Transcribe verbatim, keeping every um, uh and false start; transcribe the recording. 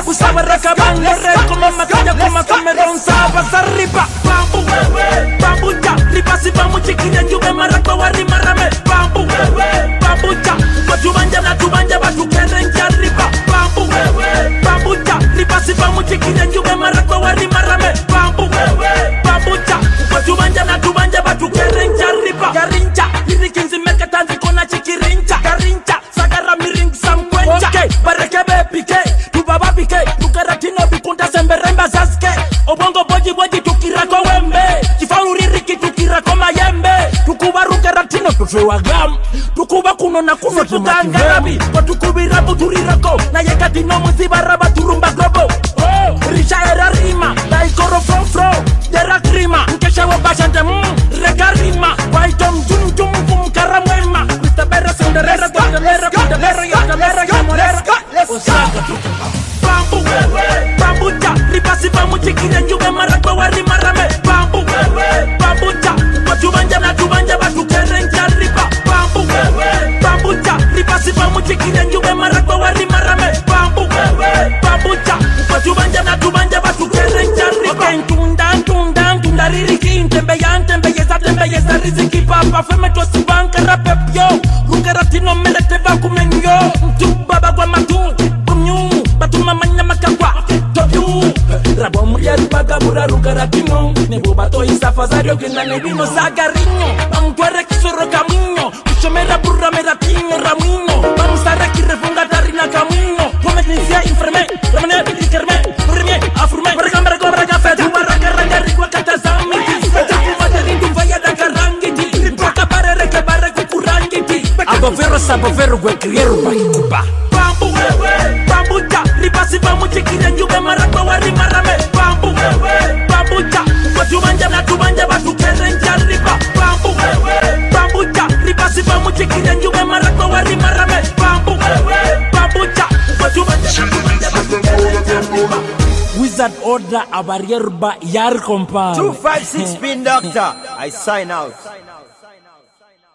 Usaba rakaban, re como matalla como camerón, sabas arriba. Bambu, bambu ya, riba si bambu chiquilla, yo me marco wari marame. Bambu, bambu ya, bajubanja na tubanja batu keren ya riba. Bambu, bambu ya, riba si bambu chiquilla, yo me marco wari marame. Bambu, bambu ya, bajubanja na tubanja batu keren ya riba. Garincha, lirikinzi mekatanzi kona chikirincha. Garincha, sagara miring samkwencha. Okay, barekebe pike, tubaba pike, tukaratino bikunda semberemba zaske. Obongo boji boji tukirako wembe. Kifaulu ririki tukirako mayembe. Tukuba rukaratino tufewa gam. Tukuba kuno na kuno tutangarabi. Watukubirabu turirako. Na yekatino musibaraba turumba globo. Oh, risha era rima. Na ikoro from fro. Dera krima. Nkesha wabashante mmm. Rega rima. Waitom jum jum kum karamwema. Mister Bera Sunderera. Guatemera. Guatemera. Yatamera. Yamorera. Osaka. Bambu. Bambu ja. Ribasi bambu chikinya njube marakwa wari marame. Bambu. Bambu ja. Wajubanja na tubanja batu kerenja riba. Bambu. Bambu ja. Ribasi bambu chikinya njube marakwa wari marame. Bambu. Bambu ja. Wajubanja na tubanja batu kerenja riba. Okay, ntunda ntunda ntunda ririki. Ntembe ya ntembe yeza tembe yeza riziki. Papa feme to sibanka rapepyo. Rukaratino melete vakumenyo. Mtubaba kwa matu. Bunyu. Batu mamanya makakwa. Todu. Rabo mriari bagabura rukaratino. Nebo bato isafazario gena nebino zagarinyo. Bamtuere kisoro kaminyo. Kuchomera burra meratino ramino. Bamusare kirefunga darina kamino. Pometnisia infreme. Ramane ikerme. Urime. Afurme. Baragambara gobra gafe. Dubaraka ranga rigwa katazami. Abovero sabovero gwekriero bakikuba. Bambu, bambu ja, ribasi bambu chikinya njube marakwa wari marame. Bambu, bambu ja, wajubanja na tubanja batu kerenja riba. Bambu, bambu ja, ribasi bambu chikinya njube marakwa wari marame. Bambu, bambu ja, wajubanja na tubanja batu kerenja riba. Wizard order abarierba yar compound. two five six Spin Doctor. I sign out.